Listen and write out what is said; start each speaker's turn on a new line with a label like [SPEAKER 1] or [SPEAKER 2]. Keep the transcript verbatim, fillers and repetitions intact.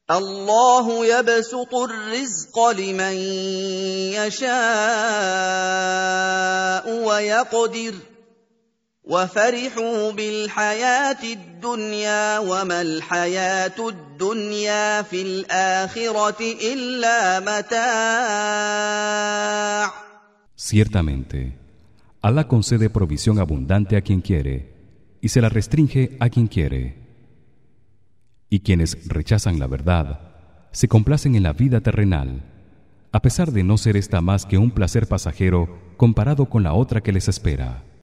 [SPEAKER 1] الله يبسط الرزق لمن يشاء ويقدر وفرحوا بالحياة الدنيا وما الحياة الدنيا في الآخرة إلا متاع.
[SPEAKER 2] Ciertamente, Allah concede provisión abundante a quien quiere y se la restringe a quien quiere. Y quienes rechazan la verdad se complacen en la vida terrenal, a pesar de no ser esta más que un placer pasajero comparado con la otra que les espera.